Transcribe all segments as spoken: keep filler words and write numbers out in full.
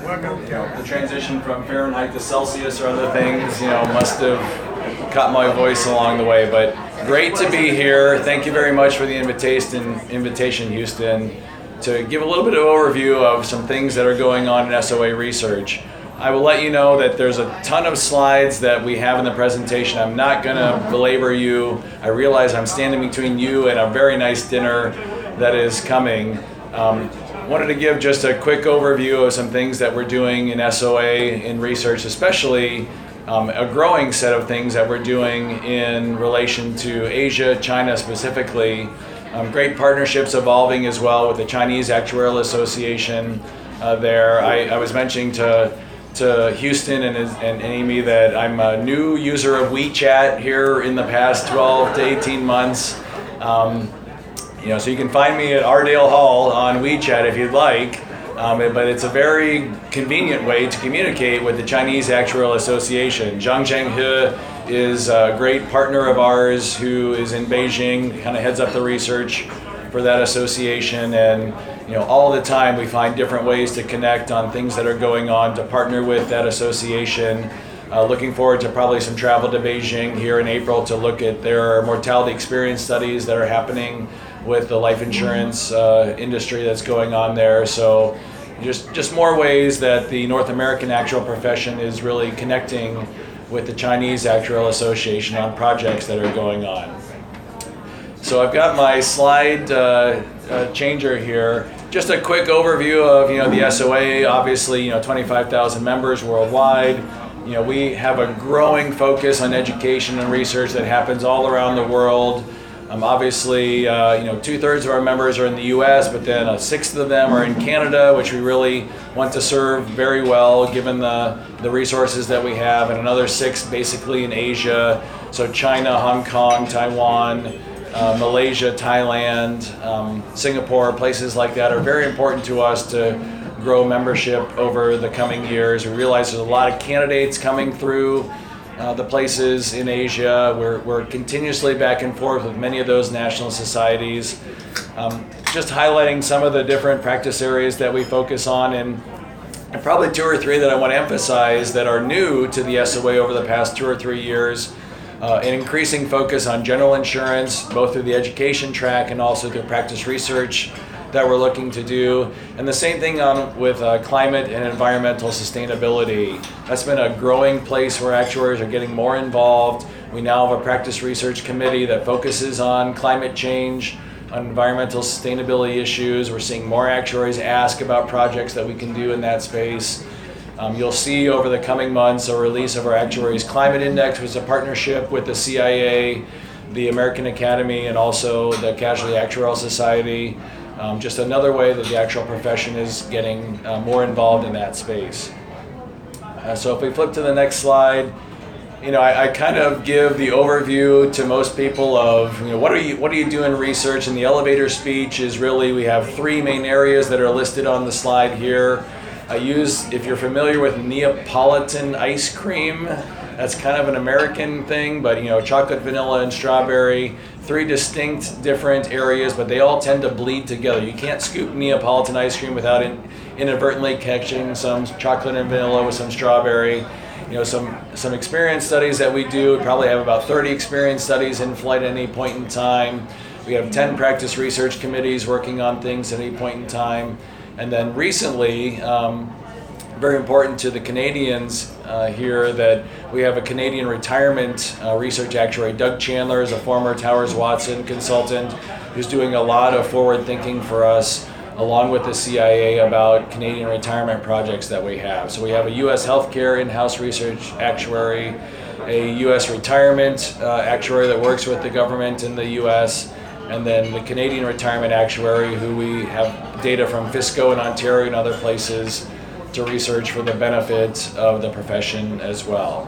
You know, the transition from Fahrenheit to Celsius or other things, you know, must have caught my voice along the way. But great to be here. Thank you very much for the invitation, invitation, Houston, to give a little bit of overview of some things that are going on in S O A research. I will let you know that there's a ton of slides that we have in the presentation. I'm not going to belabor you. I realize I'm standing between you and a very nice dinner that is coming. Um, wanted to give just a quick overview of some things that we're doing in S O A in research, especially um, a growing set of things that we're doing in relation to Asia, China specifically. Um, great partnerships evolving as well with the Chinese Actuarial Association uh, there. I, I was mentioning to to Houston and, and Amy that I'm a new user of WeChat here in the past twelve to eighteen months. Um, you know, so you can find me at Ardale Hall on WeChat if you'd like, um, but it's a very convenient way to communicate with the Chinese Actuarial Association. Zhang Zhenghe is a great partner of ours who is in Beijing, kind of heads up the research for that association, and you know, all the time we find different ways to connect on things that are going on, to partner with that association. Uh, looking forward to probably some travel to Beijing here in April to look at their mortality experience studies that are happening with the life insurance uh, industry that's going on there. So just, just more ways that the North American actuarial profession is really connecting with the Chinese Actuarial Association on projects that are going on. So I've got my slide uh, uh, changer here. Just a quick overview of you know the S O A. Obviously, you know twenty-five thousand members worldwide. You know we have a growing focus on education and research that happens all around the world. Um, obviously, uh, you know two-thirds of our members are in the U S, but then a sixth of them are in Canada, which we really want to serve very well given the the resources that we have, and another six basically in Asia. So China, Hong Kong, Taiwan. Uh, Malaysia, Thailand, um, Singapore, places like that are very important to us to grow membership over the coming years. We realize there's a lot of candidates coming through uh, the places in Asia. We're, we're continuously back and forth with many of those national societies. Um, just highlighting some of the different practice areas that we focus on, and, and probably two or three that I want to emphasize that are new to the S O A over the past two or three years. Uh, an increasing focus on general insurance, both through the education track and also through practice research that we're looking to do. And the same thing on with uh, climate and environmental sustainability. That's been a growing place where actuaries are getting more involved. We now have a practice research committee that focuses on climate change, on environmental sustainability issues. We're seeing more actuaries ask about projects that we can do in that space. Um, you'll see over the coming months a release of our Actuaries Climate Index, which is a partnership with the C I A, the American Academy, and also the Casualty Actuarial Society. Um, just another way that the actuarial profession is getting uh, more involved in that space. Uh, so if we flip to the next slide, you know, I, I kind of give the overview to most people of, you know, what are you what are you doing research? And the elevator speech is really, we have three main areas that are listed on the slide here. I use, if you're familiar with Neapolitan ice cream, that's kind of an American thing, but you know, chocolate, vanilla, and strawberry, three distinct different areas, but they all tend to bleed together. You can't scoop Neapolitan ice cream without in, inadvertently catching some chocolate and vanilla with some strawberry. You know, some, some experience studies that we do, we probably have about thirty experience studies in flight at any point in time. We have ten practice research committees working on things at any point in time. And then recently, um, very important to the Canadians uh, here, that we have a Canadian retirement uh, research actuary. Doug Chandler is a former Towers Watson consultant who's doing a lot of forward thinking for us, along with the C I A, about Canadian retirement projects that we have. So we have a U S healthcare in-house research actuary, a U S retirement uh, actuary that works with the government in the U S, and then the Canadian retirement actuary, who we have data from Fisco in Ontario and other places to research for the benefit of the profession as well.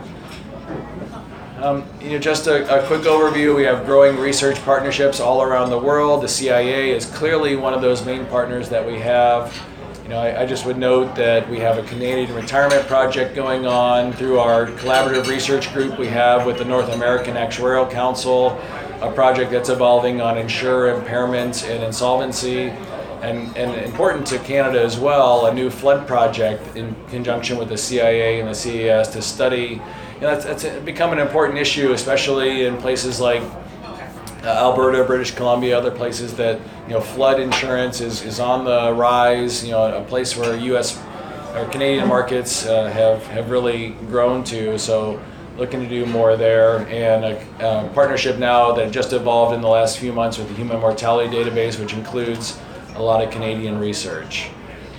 Um, you know, just a, a quick overview, we have growing research partnerships all around the world. The C I A is clearly one of those main partners that we have. You know, I, I just would note that we have a Canadian retirement project going on through our collaborative research group we have with the North American Actuarial Council, a project that's evolving on insurer impairment and insolvency. and, and important to Canada as well, a new flood project in conjunction with the C I A and the C A S to study. You know, that's, that's become an important issue, especially in places like uh, Alberta, British Columbia, other places that, you know, flood insurance is, is on the rise, you know, a place where U S or Canadian markets uh, have, have really grown to. So looking to do more there, and a, a partnership now that just evolved in the last few months with the Human Mortality Database, which includes a lot of Canadian research.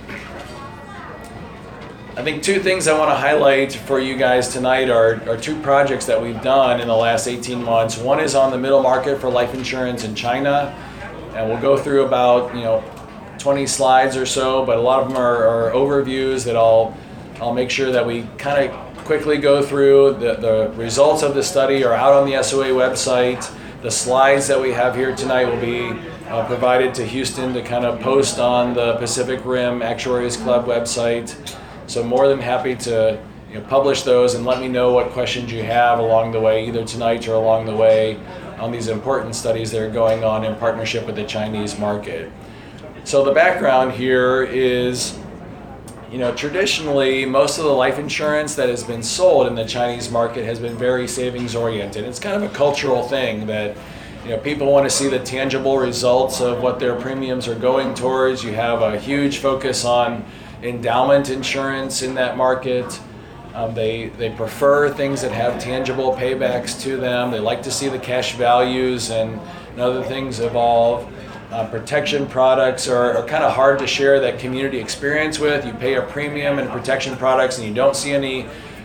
I think two things I want to highlight for you guys tonight are, are two projects that we've done in the last eighteen months. One is on the middle market for life insurance in China, and we'll go through about, you know, twenty slides or so, but a lot of them are, are overviews that I'll, I'll make sure that we kind of quickly go through. The, the results of the study are out on the S O A website. The slides that we have here tonight will be uh, provided to Houston to kind of post on the Pacific Rim Actuaries Club website. So more than happy to, you know, publish those, and let me know what questions you have along the way, either tonight or along the way, on these important studies that are going on in partnership with the Chinese market. So the background here is, you know, traditionally most of the life insurance that has been sold in the Chinese market has been very savings oriented. It's kind of a cultural thing that, you know, people want to see the tangible results of what their premiums are going towards. You have a huge focus on endowment insurance in that market. Um, they they prefer things that have tangible paybacks to them. They like to see the cash values and, and other things evolve. Uh, protection products are, are kind of hard to share that community experience with. You pay a premium in protection products and you don't see any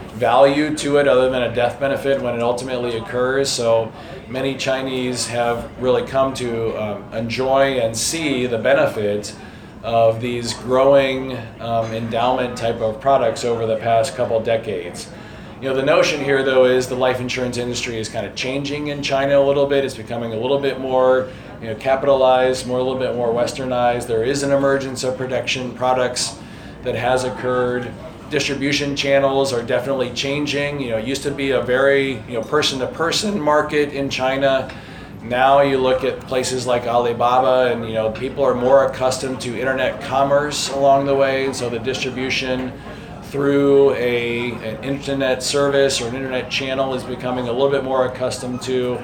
value to it other than a death benefit when it ultimately occurs. So many Chinese have really come to um, enjoy and see the benefit of these growing um, endowment type of products over the past couple decades. You know, the notion here though is the life insurance industry is kind of changing in China a little bit. It's becoming a little bit more, you know, capitalized, more a little bit more westernized. There is an emergence of protection products that has occurred. Distribution channels are definitely changing. You know, it used to be a very, you know, person-to-person market in China. Now you look at places like Alibaba, and, you know, people are more accustomed to internet commerce along the way. So the distribution through a, an internet service or an internet channel is becoming a little bit more accustomed to.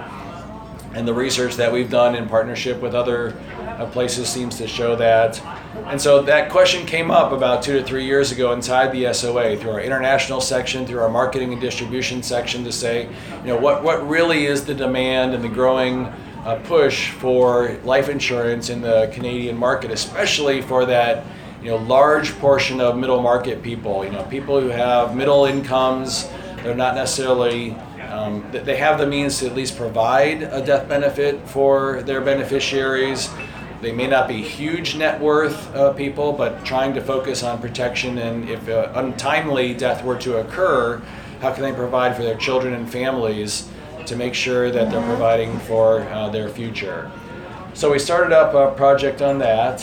And the research that we've done in partnership with other uh, places seems to show that. And so that question came up about two to three years ago inside the S O A through our international section, through our marketing and distribution section, to say, you know, what, what really is the demand and the growing uh, push for life insurance in the Canadian market, especially for that, you know, large portion of middle market people, you know, people who have middle incomes. They're not necessarily Um, they have the means to at least provide a death benefit for their beneficiaries. They may not be huge net worth uh, people, but trying to focus on protection, and if uh, untimely death were to occur, how can they provide for their children and families to make sure that they're providing for uh, their future. So we started up a project on that.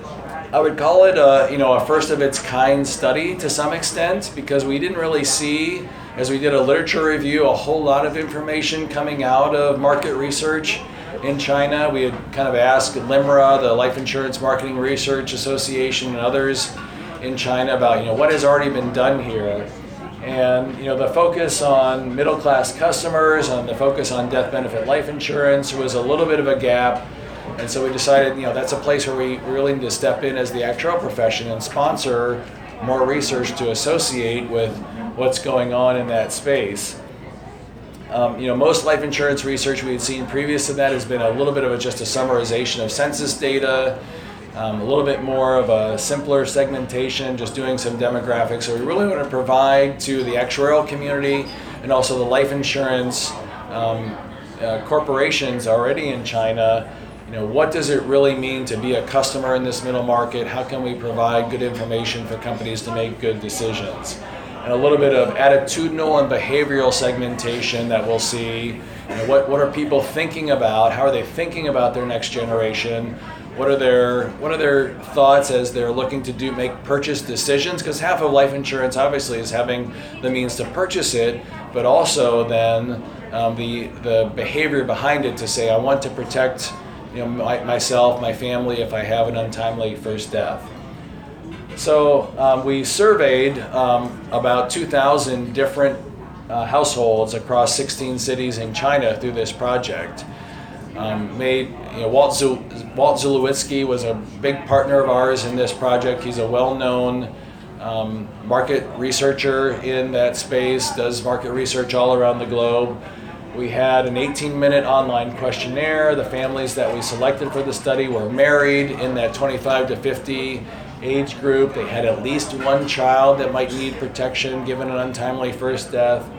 I would call it a, you know, a first of its kind study to some extent, because we didn't really see, as we did a literature review, a whole lot of information coming out of market research in China. We had kind of asked LIMRA, the Life Insurance Marketing Research Association, and others in China about, you know, what has already been done here. And, you know, the focus on middle class customers, and the focus on death benefit life insurance was a little bit of a gap. And so we decided, you know, that's a place where we really need to step in as the actuarial profession and sponsor more research to associate with what's going on in that space. Um, you know, most life insurance research we had seen previous to that has been a little bit of a, just a summarization of census data, um, a little bit more of a simpler segmentation, just doing some demographics. So we really want to provide to the actuarial community and also the life insurance um, uh, corporations already in China, you know, what does it really mean to be a customer in this middle market? How can we provide good information for companies to make good decisions? And a little bit of attitudinal and behavioral segmentation that we'll see. You know, what, what are people thinking about? How are they thinking about their next generation? What are their what are their thoughts as they're looking to do make purchase decisions? Because half of life insurance obviously is having the means to purchase it, but also then um, the the behavior behind it to say, I want to protect, you you know, my, myself, my family, if I have an untimely first death. So um, we surveyed um, about two thousand different uh, households across sixteen cities in China through this project. Um, made, you know, Walt, Zul, Walt Zulowitzki was a big partner of ours in this project. He's a well-known um, market researcher in that space, does market research all around the globe. We had an eighteen minute online questionnaire. The families that we selected for the study were married in that twenty-five to fifty age group. They had at least one child that might need protection given an untimely first death.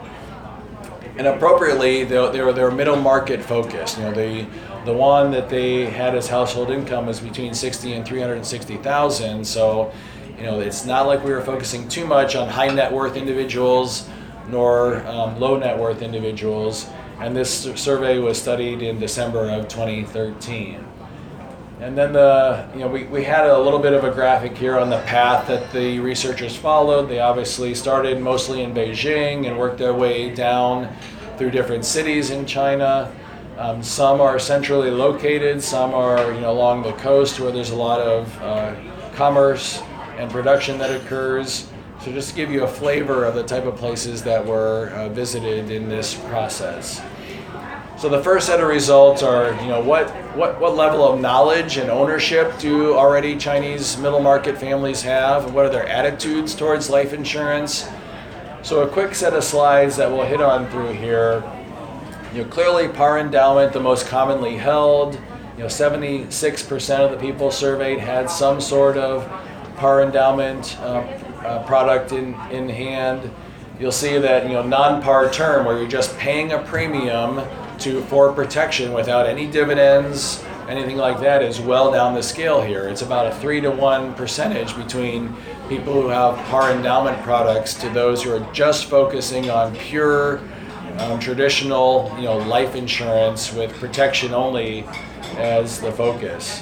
And appropriately, they were, they were middle market focused. You know, the the one that they had as household income was between sixty and three hundred sixty thousand. So, you know, it's not like we were focusing too much on high net worth individuals nor um, low net worth individuals. And this survey was studied in December of twenty thirteen. And then the, you know, we, we had a little bit of a graphic here on the path that the researchers followed. They obviously started mostly in Beijing and worked their way down through different cities in China. Um, some are centrally located, some are, you know, along the coast where there's a lot of uh, commerce and production that occurs. So just to give you a flavor of the type of places that were uh, visited in this process. So the first set of results are, you know, what, what, what level of knowledge and ownership do already Chinese middle market families have? And what are their attitudes towards life insurance? So a quick set of slides that we'll hit on through here. You know, clearly par endowment, the most commonly held. You know, seventy-six percent of the people surveyed had some sort of par endowment uh, uh, product in, in hand. You'll see that, you know, non-par term, where you're just paying a premium to for protection without any dividends, anything like that, is well down the scale here. It's about a three to one percentage between people who have par endowment products to those who are just focusing on pure um, traditional, you know, life insurance with protection only as the focus.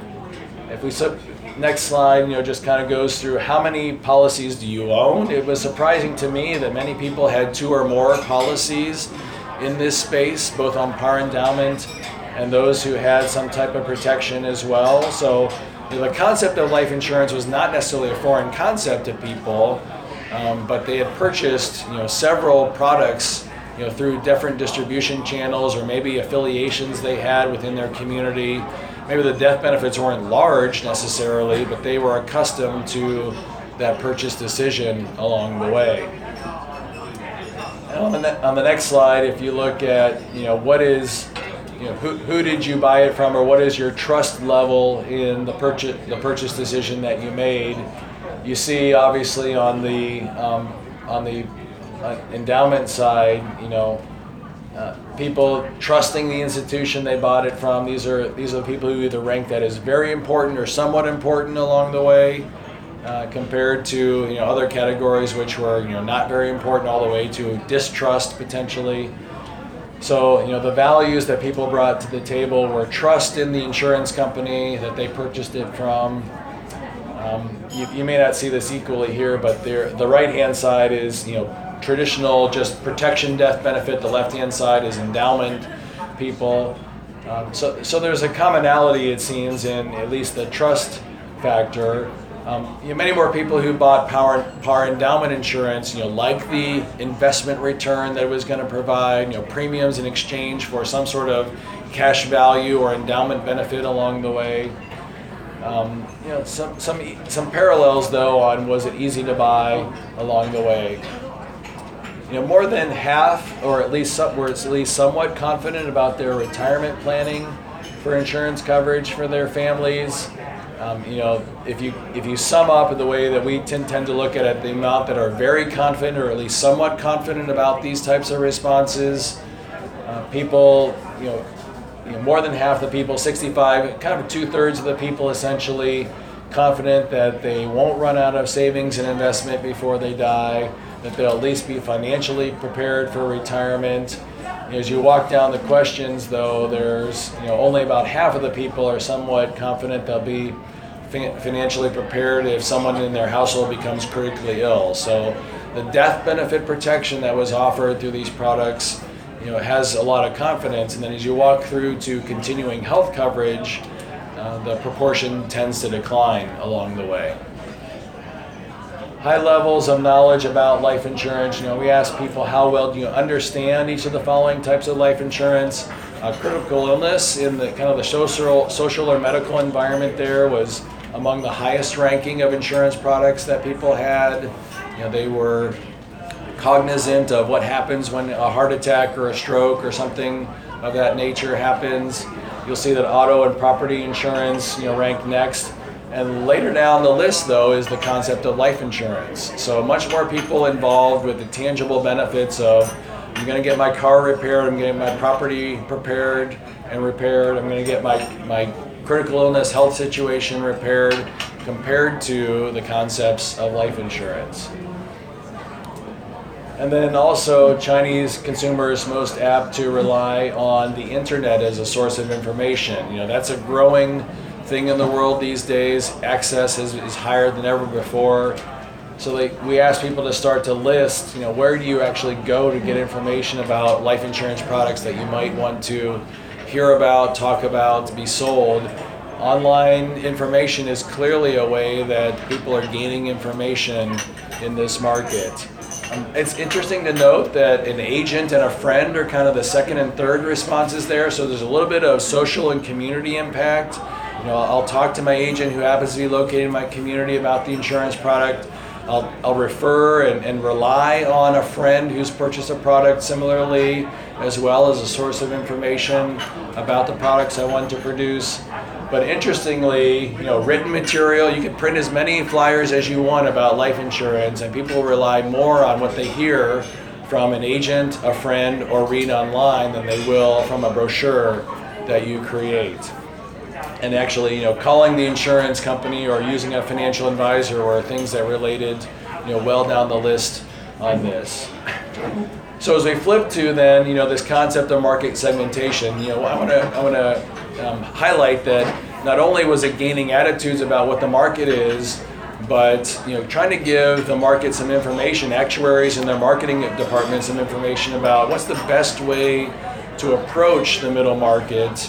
If we sub, next slide, you know, just kind of goes through how many policies do you own. It was surprising to me that many people had two or more policies in this space, both on par endowment and those who had some type of protection as well. So, you know, the concept of life insurance was not necessarily a foreign concept to people, um, but they had purchased, you know, several products, you know, through different distribution channels or maybe affiliations they had within their community. Maybe the death benefits weren't large necessarily, but they were accustomed to that purchase decision along the way. On the, ne- on the next slide, if you look at, you know, what is, you know, who, who did you buy it from, or what is your trust level in the purchase the purchase decision that you made, you see obviously on the um, on the uh, endowment side, you know, uh, people trusting the institution they bought it from. These are these are the people who either rank that as very important or somewhat important along the way. Uh, compared to, you know, other categories which were, you know, not very important all the way to distrust potentially. So, you know, the values that people brought to the table were trust in the insurance company that they purchased it from. Um, you, you may not see this equally here, but there, the right-hand side is, you know, traditional just protection death benefit. The left-hand side is endowment people. Um, so, so there's a commonality, it seems, in at least the trust factor. Um, you know, many more people who bought par, par endowment insurance, you know, like the investment return that it was going to provide, you know, premiums in exchange for some sort of cash value or endowment benefit along the way. Um, you know, some some some parallels though on was it easy to buy along the way. You know, more than half, or at least some, were at least somewhat confident about their retirement planning for insurance coverage for their families. Um, you know, if you if you sum up the way that we tend, tend to look at it, the amount that are very confident or at least somewhat confident about these types of responses, uh, people, you know, you know, more than half the people, sixty-five, kind of two-thirds of the people essentially confident that they won't run out of savings and investment before they die, that they'll at least be financially prepared for retirement. As you walk down the questions, though, there's, you know, only about half of the people are somewhat confident they'll be fin- financially prepared if someone in their household becomes critically ill. So the death benefit protection that was offered through these products you know, has a lot of confidence. And then as you walk through to continuing health coverage, uh, the proportion tends to decline along the way. High levels of knowledge about life insurance. You know, we ask people, how well do you understand each of the following types of life insurance? Uh, critical illness in the kind of the social, social or medical environment there was among the highest ranking of insurance products that people had. You know, they were cognizant of what happens when a heart attack or a stroke or something of that nature happens. You'll see that auto and property insurance, you know, ranked next. And later down the list, though, is the concept of life insurance. So much more people involved with the tangible benefits of, I'm going to get my car repaired, I'm going to get my property prepared and repaired, I'm going to get my, my critical illness health situation repaired, compared to the concepts of life insurance. And then also, Chinese consumers most apt to rely on the internet as a source of information. You know, that's a growing thing in the world these days. Access is, is higher than ever before. So they, we ask people to start to list, you know, where do you actually go to get information about life insurance products that you might want to hear about, talk about, be sold. Online information is clearly a way that people are gaining information in this market. Um, it's interesting to note that an agent and a friend are kind of the second and third responses there. So there's a little bit of social and community impact. You know, I'll talk to my agent who happens to be located in my community about the insurance product. I'll, I'll refer and, and rely on a friend who's purchased a product similarly, as well as a source of information about the products I want to produce. But interestingly, you know, written material, you can print as many flyers as you want about life insurance, and people rely more on what they hear from an agent, a friend, or read online than they will from a brochure that you create. And actually, you know, calling the insurance company or using a financial advisor or things that related, you know, well down the list on this. So as we flip to then, you know, this concept of market segmentation, you know, I want to I want to um, highlight that not only was it gaining attitudes about what the market is, but you know, trying to give the market some information, actuaries and their marketing department some information about what's the best way to approach the middle market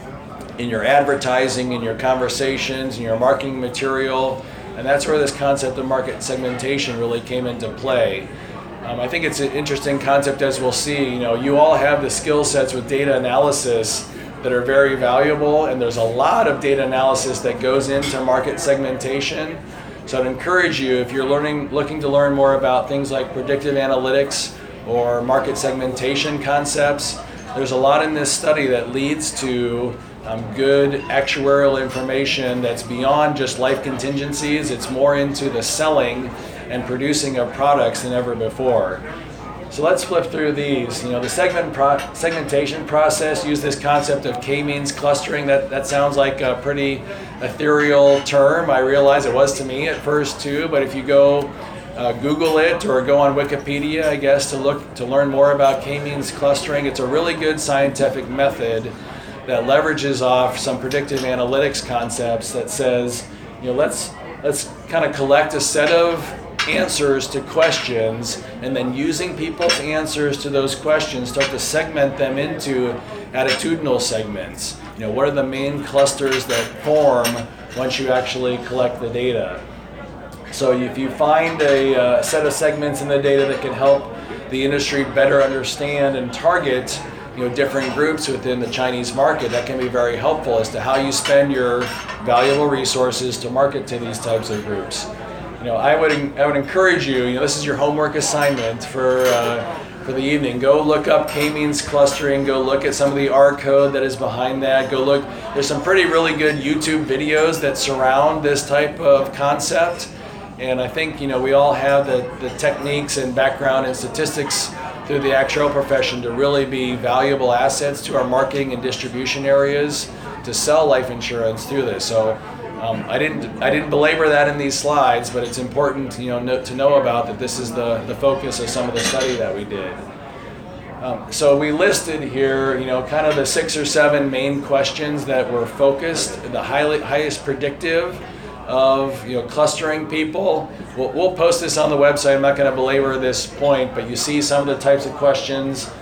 in your advertising, in your conversations, in your marketing material. And that's where this concept of market segmentation really came into play. Um, I think it's an interesting concept, as we'll see. You know, you all have the skill sets with data analysis that are very valuable, and there's a lot of data analysis that goes into market segmentation. So I'd encourage you, if you're learning, looking to learn more about things like predictive analytics or market segmentation concepts, there's a lot in this study that leads to Um, good actuarial information that's beyond just life contingencies. It's more into the selling and producing of products than ever before. So let's flip through these. You know, the segment pro- segmentation process used this concept of K-means clustering. That, that sounds like a pretty ethereal term. I realize it was to me at first too, but if you go uh, Google it or go on Wikipedia, I guess, to look to learn more about K-means clustering, it's a really good scientific method that leverages off some predictive analytics concepts that says, you know, let's let's kind of collect a set of answers to questions, and then using people's answers to those questions, start to segment them into attitudinal segments. You know, what are the main clusters that form once you actually collect the data? So if you find a uh, set of segments in the data that can help the industry better understand and target, you know, different groups within the Chinese market, that can be very helpful as to how you spend your valuable resources to market to these types of groups. You know, I would I would encourage you. You know, this is your homework assignment for uh, for the evening. Go look up K-means clustering. Go look at some of the R code that is behind that. Go look. There's some pretty really good YouTube videos that surround this type of concept, and I think, you know, we all have the the techniques and background and statistics through the actuarial profession to really be valuable assets to our marketing and distribution areas to sell life insurance through this. So um, I didn't I didn't belabor that in these slides, but it's important, you know, no, to know about that this is the, the focus of some of the study that we did. Um, so we listed here, you know, kind of the six or seven main questions that were focused, the highly, highest predictive of, you know, clustering people. We'll, we'll post this on the website. I'm not going to belabor this point, but you see some of the types of questions.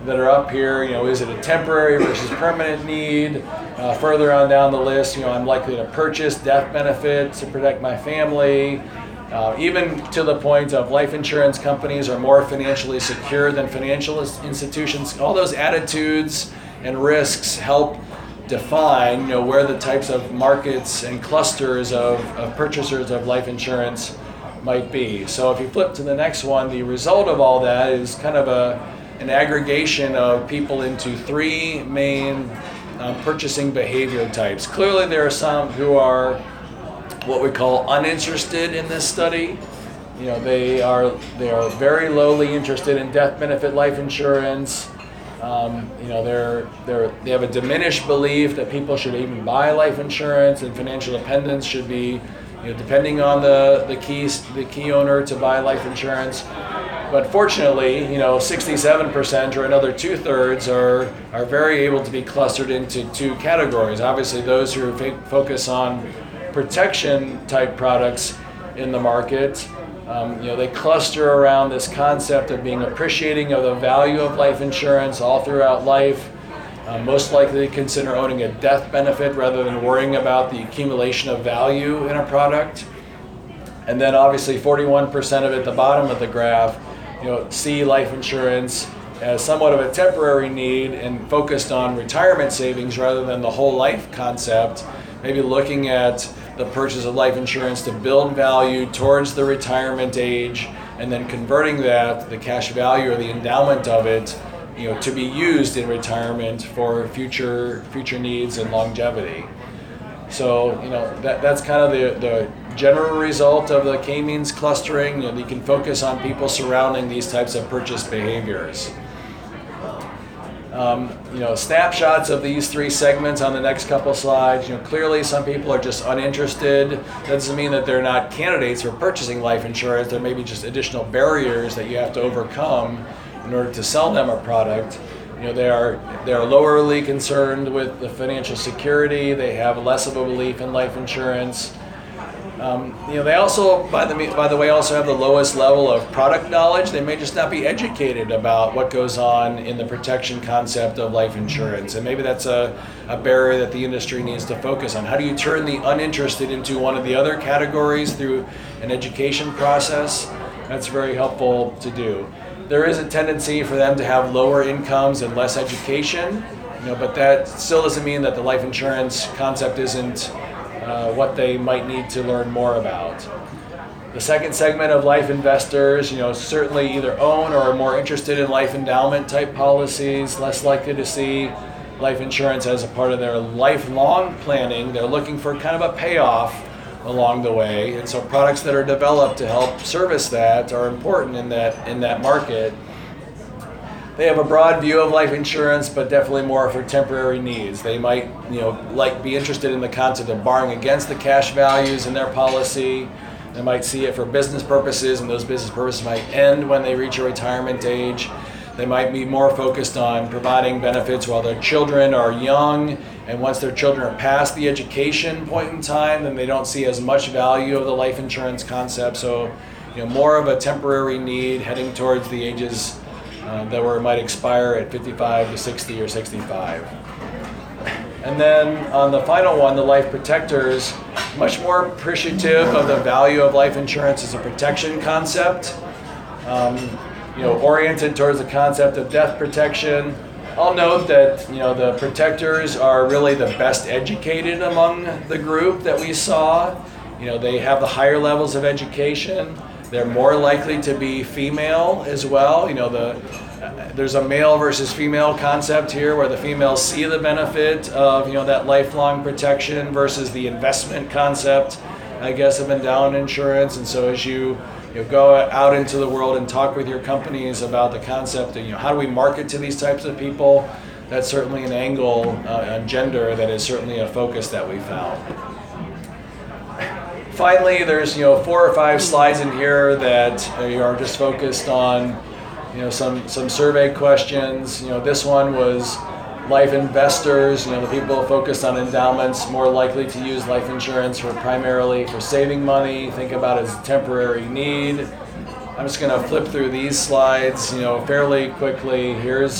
that are up here. You know, is it a temporary versus permanent need? Uh, further on down the list, you know, I'm likely to purchase death benefit to protect my family. Uh, even to the point of life insurance companies are more financially secure than financial institutions. All those attitudes and risks help define, you know, where the types of markets and clusters of, of purchasers of life insurance might be. So if you flip to the next one, the result of all that is kind of a an aggregation of people into three main um, purchasing behavior types. Clearly there are some who are what we call uninterested in this study. You know, they are they are very lowly interested in death benefit life insurance. Um, you know, they're they're they have a diminished belief that people should even buy life insurance, and financial dependence should be, you know, depending on the the key the key owner to buy life insurance. But fortunately, you know, sixty-seven percent or another two thirds are are very able to be clustered into two categories. Obviously, those who f- focus on protection type products in the market, um, you know, they cluster around this concept of being appreciating of the value of life insurance all throughout life, uh, most likely to consider owning a death benefit rather than worrying about the accumulation of value in a product. And then obviously forty-one percent of it at the bottom of the graph, you know, see life insurance as somewhat of a temporary need and focused on retirement savings rather than the whole life concept, maybe looking at the purchase of life insurance to build value towards the retirement age, and then converting that, the cash value or the endowment of it, you know, to be used in retirement for future future needs and longevity. So, you know, that that's kind of the, the general result of the K-means clustering. You know, you can focus on people surrounding these types of purchase behaviors. Um, you know, snapshots of these three segments on the next couple slides. You know, clearly some people are just uninterested. That doesn't mean that they're not candidates for purchasing life insurance. There may be just additional barriers that you have to overcome in order to sell them a product. You know, they are they are lowerly concerned with the financial security. They have less of a belief in life insurance. Um, you know, they also, by the by the way, also have the lowest level of product knowledge. They may just not be educated about what goes on in the protection concept of life insurance, and maybe that's a, a barrier that the industry needs to focus on. How do you turn the uninterested into one of the other categories through an education process? That's very helpful to do. There is a tendency for them to have lower incomes and less education, you know, but that still doesn't mean that the life insurance concept isn't uh, what they might need to learn more about. The second segment of life investors, you know, certainly either own or are more interested in life endowment type policies, less likely to see life insurance as a part of their lifelong planning. They're looking for kind of a payoff along the way, and so products that are developed to help service that are important in that in that market. They have a broad view of life insurance, but definitely more for temporary needs. They might, you know, like be interested in the concept of borrowing against the cash values in their policy. They might see it for business purposes, and those business purposes might end when they reach a retirement age. They might be more focused on providing benefits while their children are young, and once their children are past the education point in time, then they don't see as much value of the life insurance concept. So, you know, more of a temporary need heading towards the ages uh, that where it might expire at fifty-five to sixty or sixty-five. And then on the final one, the life protectors, much more appreciative of the value of life insurance as a protection concept. Um, you know, oriented towards the concept of death protection. I'll note that, you know, the protectors are really the best educated among the group that we saw. You know, they have the higher levels of education. They're more likely to be female as well. You know, the uh, there's a male versus female concept here where the females see the benefit of, you know, that lifelong protection versus the investment concept, I guess, of endowment insurance. And so as you You know, go out into the world and talk with your companies about the concept of, you know, how do we market to these types of people? That's certainly an angle uh, on gender that is certainly a focus that we found. Finally, there's, you know, four or five slides in here that are just focused on, you know, some some survey questions. You know, this one was life investors, you know, the people focused on endowments, more likely to use life insurance for primarily for saving money, think about it as a temporary need. I'm just going to flip through these slides, you know, fairly quickly. Here's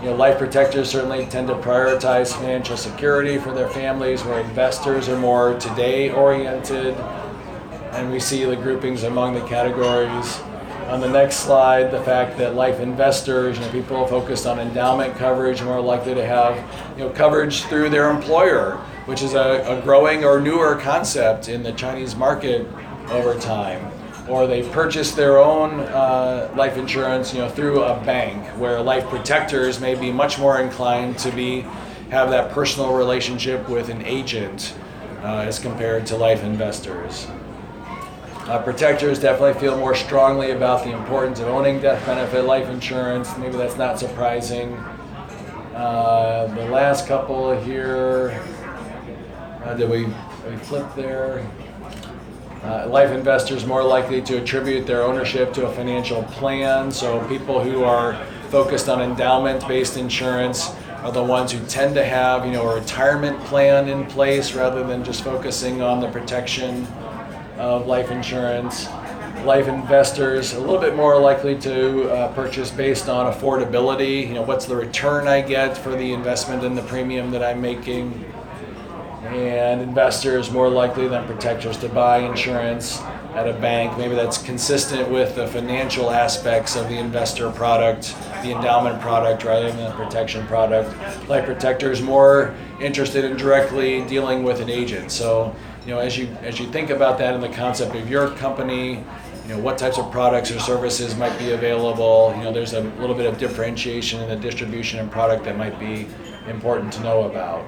You know, life protectors certainly tend to prioritize financial security for their families, where investors are more today oriented. And we see the groupings among the categories. On the next slide, the fact that life investors, you know, people focused on endowment coverage are more likely to have, you know, coverage through their employer, which is a, a growing or newer concept in the Chinese market over time. Or they purchase their own uh, life insurance, you know, through a bank, where life protectors may be much more inclined to be have that personal relationship with an agent uh, as compared to life investors. Uh, protectors definitely feel more strongly about the importance of owning death benefit life insurance. Maybe that's not surprising. Uh, the last couple here, uh, did we, did we flip there? Uh, life investors more likely to attribute their ownership to a financial plan. So people who are focused on endowment-based insurance are the ones who tend to have, you know, a retirement plan in place rather than just focusing on the protection of life insurance. Life investors a little bit more likely to uh, purchase based on affordability. You know, what's the return I get for the investment and the premium that I'm making? And investors more likely than protectors to buy insurance at a bank. Maybe that's consistent with the financial aspects of the investor product, the endowment product, rather than the protection product. Life protectors more interested in directly dealing with an agent. So, you know, as you as you think about that in the concept of your company, you know, what types of products or services might be available. You know, there's a little bit of differentiation in the distribution and product that might be important to know about.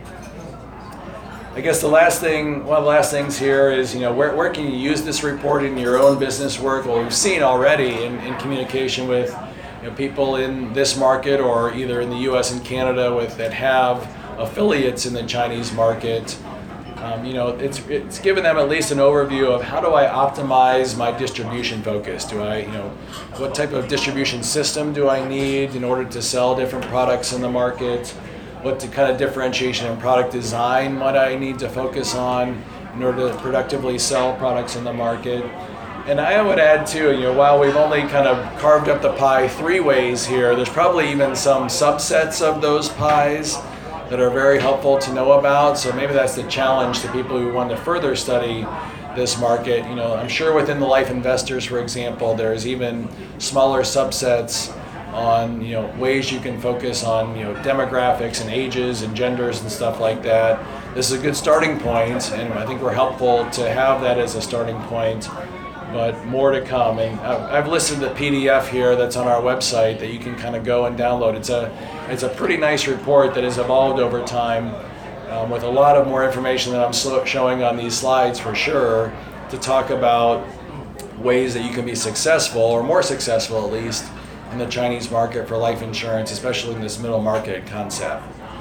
I guess the last thing, one of the last things here is, you know, where, where can you use this report in your own business work? Well, we've seen already in, in communication with, you know, people in this market or either in the U S and Canada with that have affiliates in the Chinese market. Um, you know, it's it's given them at least an overview of how do I optimize my distribution focus? Do I, you know, what type of distribution system do I need in order to sell different products in the market? What the kind of differentiation and product design might I need to focus on in order to productively sell products in the market? And I would add too, you know, while we've only kind of carved up the pie three ways here, there's probably even some subsets of those pies that are very helpful to know about. So maybe that's the challenge to people who want to further study this market. You know, I'm sure within the life investors, for example, there's even smaller subsets on, you know, ways you can focus on, you know, demographics and ages and genders and stuff like that. This is a good starting point, and I think we're helpful to have that as a starting point, but more to come. And I've listed the P D F here that's on our website that you can kind of go and download. It's a it's a pretty nice report that has evolved over time um, with a lot of more information that I'm showing on these slides for sure, to talk about ways that you can be successful, or more successful at least, in the Chinese market for life insurance, especially in this middle market concept.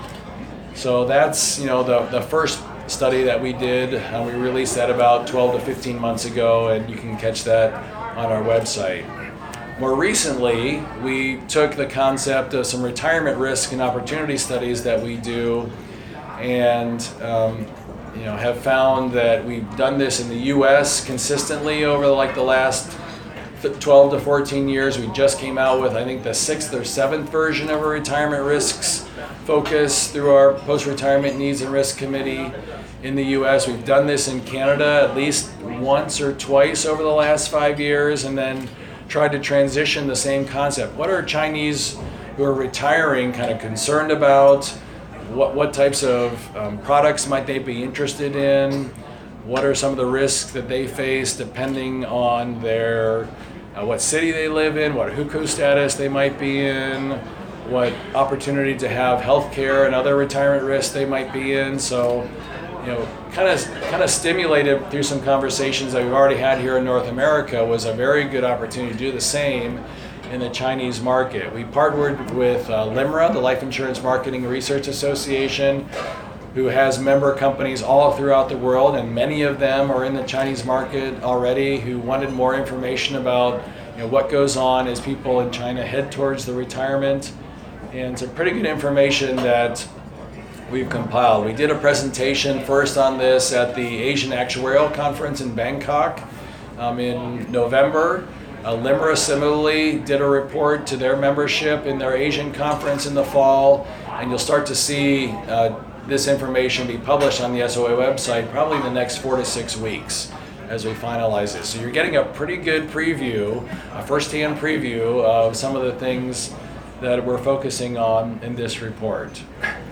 So that's, you know, the, the first study that we did. Uh, we released that about twelve to fifteen months ago, and you can catch that on our website. More recently, we took the concept of some retirement risk and opportunity studies that we do, and um, you know, have found that we've done this in the U S consistently over like the last twelve to fourteen years. We just came out with, I think, the sixth or seventh version of a retirement risks focus through our post-retirement needs and risk committee in the U S. We've done this in Canada at least once or twice over the last five years, and then tried to transition the same concept. What are Chinese who are retiring kind of concerned about? What, what types of um, products might they be interested in? What are some of the risks that they face depending on their Uh, what city they live in, what hukou status they might be in, what opportunity to have health care and other retirement risks they might be in. So, you know, kind of kind of stimulated through some conversations that we've already had here in North America, was a very good opportunity to do the same in the Chinese market. We partnered with uh, LIMRA, the Life Insurance Marketing Research Association, who has member companies all throughout the world, and many of them are in the Chinese market already, who wanted more information about, you know, what goes on as people in China head towards the retirement. And some pretty good information that we've compiled. We did a presentation first on this at the Asian Actuarial Conference in Bangkok um, in November. Uh, LIMRA similarly did a report to their membership in their Asian conference in the fall, and you'll start to see uh, this information be published on the S O A website probably in the next four to six weeks as we finalize this. So you're getting a pretty good preview, a first-hand preview of some of the things that we're focusing on in this report.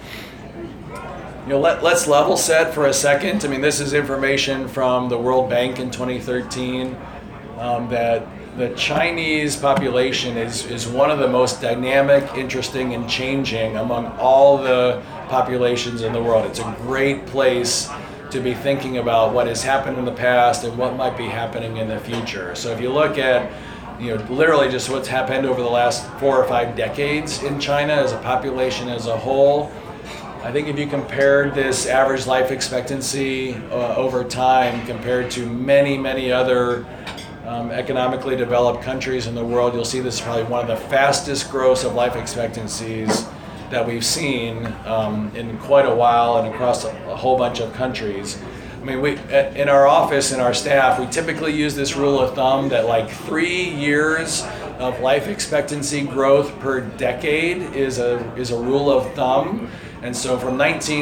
You know, let, let's level set for a second. I mean, this is information from the World Bank in twenty thirteen um, that the Chinese population is, is one of the most dynamic, interesting, and changing among all the populations in the world. It's a great place to be thinking about what has happened in the past and what might be happening in the future. So if you look at, you know, literally just what's happened over the last four or five decades in China as a population as a whole, I think if you compared this average life expectancy uh, over time compared to many, many other um, economically developed countries in the world, you'll see this is probably one of the fastest growth of life expectancies that we've seen um, in quite a while and across a, a whole bunch of countries. I mean, we in our office and our staff, we typically use this rule of thumb that like three years of life expectancy growth per decade is a is a rule of thumb. And so from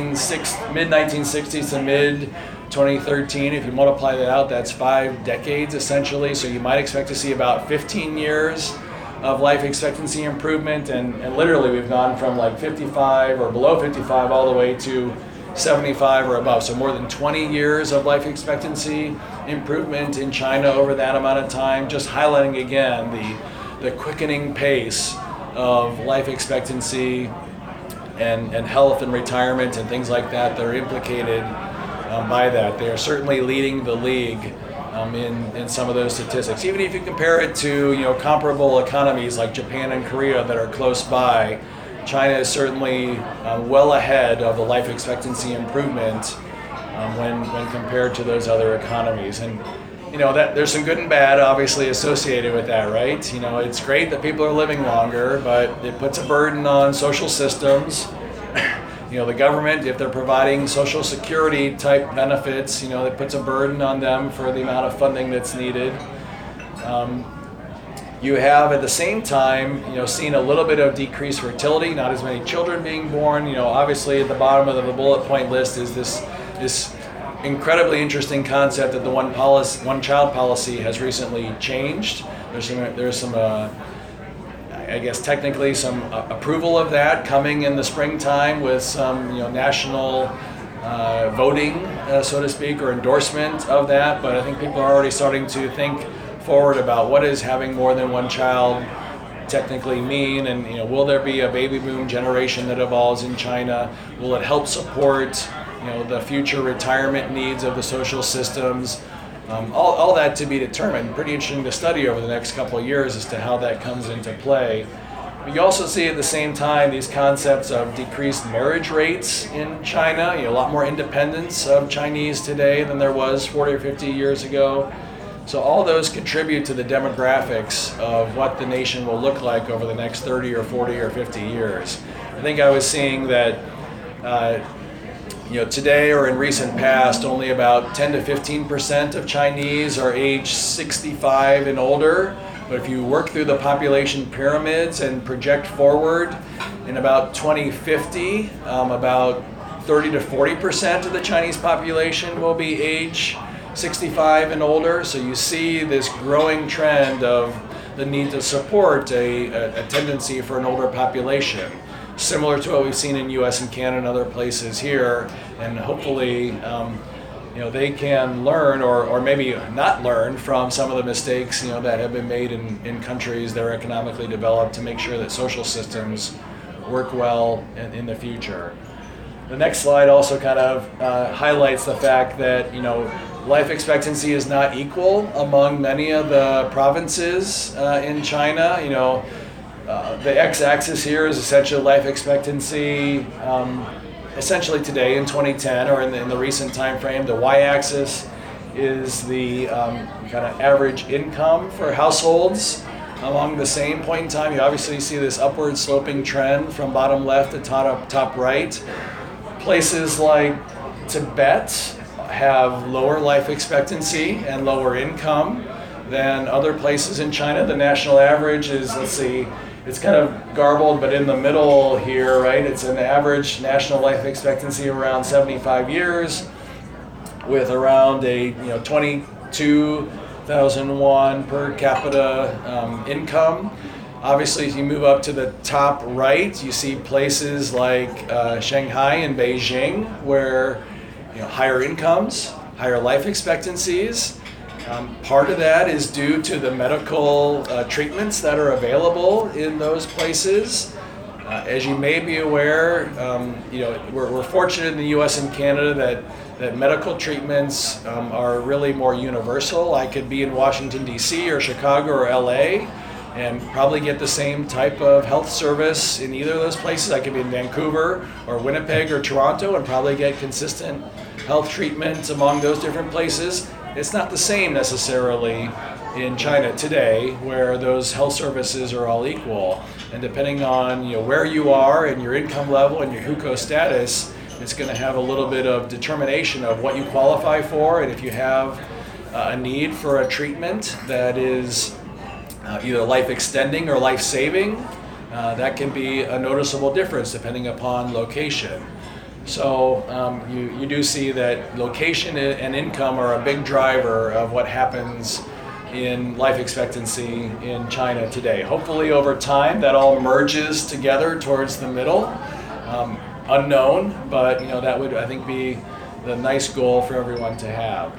mid nineteen sixties to mid twenty thirteen, if you multiply that out, that's five decades essentially. So you might expect to see about fifteen years of life expectancy improvement, and, and literally we've gone from like fifty-five or below fifty-five all the way to seventy-five or above. So more than twenty years of life expectancy improvement in China over that amount of time, just highlighting again the, the quickening pace of life expectancy and, and health and retirement and things like that that are implicated um, by that. They are certainly leading the league Um, in, in some of those statistics. Even if you compare it to, you know, comparable economies like Japan and Korea that are close by, China is certainly uh, well ahead of the life expectancy improvement um, when when compared to those other economies. And you know that there's some good and bad obviously associated with that, right? You know, it's great that people are living longer, but it puts a burden on social systems. You know, the government, if they're providing social security type benefits, you know, it puts a burden on them for the amount of funding that's needed. Um, you have at the same time, you know, seen a little bit of decreased fertility, not as many children being born. You know, obviously at the bottom of the bullet point list is this this incredibly interesting concept that the one policy, one child policy has recently changed. There's some there's some uh, I guess technically some uh, approval of that coming in the springtime with some, you know, national uh, voting, uh, so to speak, or endorsement of that. But I think people are already starting to think forward about what is having more than one child technically mean, and you know, will there be a baby boom generation that evolves in China? Will it help support, you know, the future retirement needs of the social systems? Um, all, all that to be determined. Pretty interesting to study over the next couple of years as to how that comes into play. But you also see at the same time these concepts of decreased marriage rates in China. You know, a lot more independence of Chinese today than there was forty or fifty years ago. So all those contribute to the demographics of what the nation will look like over the next thirty or forty or fifty years. I think I was seeing that uh, You know, today or in recent past, only about ten to fifteen percent of Chinese are age sixty-five and older. But if you work through the population pyramids and project forward, in about twenty fifty, um, about thirty to forty percent of the Chinese population will be age sixty-five and older. So you see this growing trend of the need to support a, a, a tendency for an older population, similar to what we've seen in U S and Canada and other places here. And hopefully, um, you know, they can learn or, or maybe not learn from some of the mistakes, you know, that have been made in, in countries that are economically developed to make sure that social systems work well in, in the future. The next slide also kind of uh, highlights the fact that, you know, life expectancy is not equal among many of the provinces uh, in China. You know, uh, the x-axis here is essentially life expectancy um, essentially today in twenty ten or in the, in the recent time frame. The y-axis is the um, kind of average income for households along the same point in time. You obviously see this upward sloping trend from bottom left to top, top right. Places like Tibet have lower life expectancy and lower income than other places in China. The national average is, let's see, it's kind of garbled, but in the middle here, right, it's an average national life expectancy around seventy-five years, with around a you know twenty-two thousand won per capita um, income. Obviously, as you move up to the top right, you see places like uh, Shanghai and Beijing, where you know higher incomes, higher life expectancies. Um, part of that is due to the medical uh, treatments that are available in those places. Uh, as you may be aware, um, you know we're, we're fortunate in the U S and Canada that that medical treatments um, are really more universal. I could be in Washington, D C or Chicago or L A and probably get the same type of health service in either of those places. I could be in Vancouver or Winnipeg or Toronto and probably get consistent health treatment among those different places. It's not the same necessarily in China today, where those health services are all equal. And depending on you know where you are and your income level and your hukou status, it's going to have a little bit of determination of what you qualify for, and if you have uh, a need for a treatment that is uh, either life extending or life saving, uh, that can be a noticeable difference depending upon location. So um, you, you do see that location and income are a big driver of what happens in life expectancy in China today. Hopefully over time that all merges together towards the middle. Um, unknown, but you know that would I think be the nice goal for everyone to have.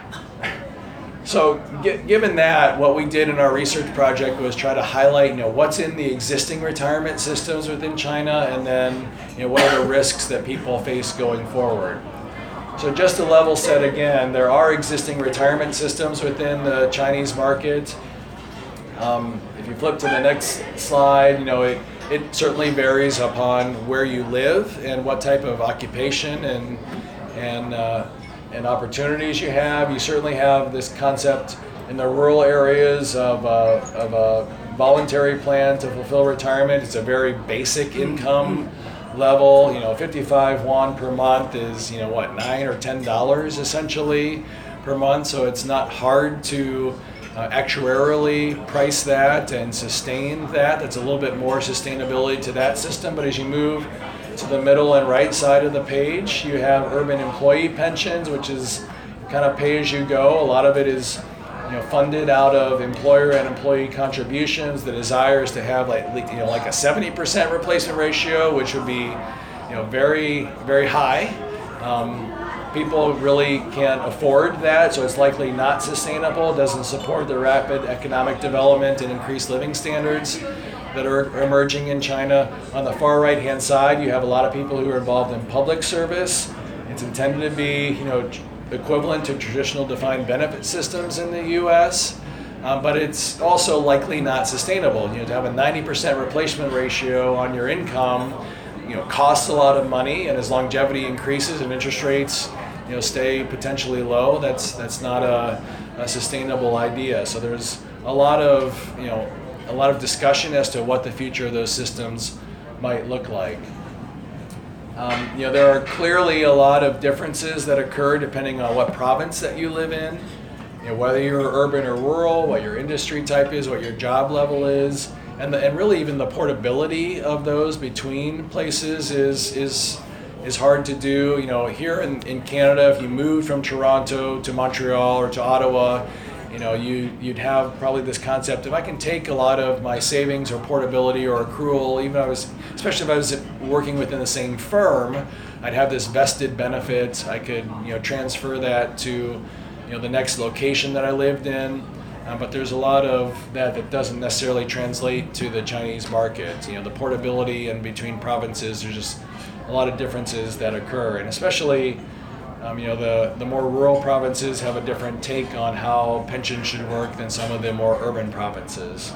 So g- given that, what we did in our research project was try to highlight you know what's in the existing retirement systems within China, and then you know what are the risks that people face going forward. So just to level set again, there are existing retirement systems within the Chinese market. Um, if you flip to the next slide, you know it It certainly varies upon where you live and what type of occupation and and uh, and opportunities you have. You certainly have this concept in the rural areas of a, of a voluntary plan to fulfill retirement. It's a very basic income level. You know, fifty-five won per month is you know what nine or ten dollars essentially per month. So it's not hard to Uh, actuarially price that and sustain that. That's a little bit more sustainability to that system. But as you move to the middle and right side of the page, you have urban employee pensions, which is kind of pay as you go. A lot of it is you know funded out of employer and employee contributions. The desire is to have like you know like a seventy percent replacement ratio, which would be you know very very high. Um, People really can't afford that, so it's likely not sustainable. It doesn't support the rapid economic development and increased living standards that are emerging in China. On the far right-hand side, you have a lot of people who are involved in public service. It's intended to be, you know, equivalent to traditional defined benefit systems in the U S, um, but it's also likely not sustainable. You know, to have a ninety percent replacement ratio on your income, you know, costs a lot of money, and as longevity increases and interest rates, you know, stay potentially low, that's that's not a, a sustainable idea. So there's a lot of, you know, a lot of discussion as to what the future of those systems might look like. Um, you know, there are clearly a lot of differences that occur depending on what province that you live in. You know, whether you're urban or rural, what your industry type is, what your job level is. And, the, and really even the portability of those between places is is is hard to do. You know, here in, in Canada, if you moved from Toronto to Montreal or to Ottawa, you know, you, you'd have probably this concept of I can take a lot of my savings or portability or accrual, even if I was, especially if I was working within the same firm, I'd have this vested benefit. I could, you know, transfer that to, you know, the next location that I lived in. Uh, but there's a lot of that that doesn't necessarily translate to the Chinese market. You know, the portability and between provinces, there's just a lot of differences that occur, and especially, um, you know, the, the more rural provinces have a different take on how pensions should work than some of the more urban provinces.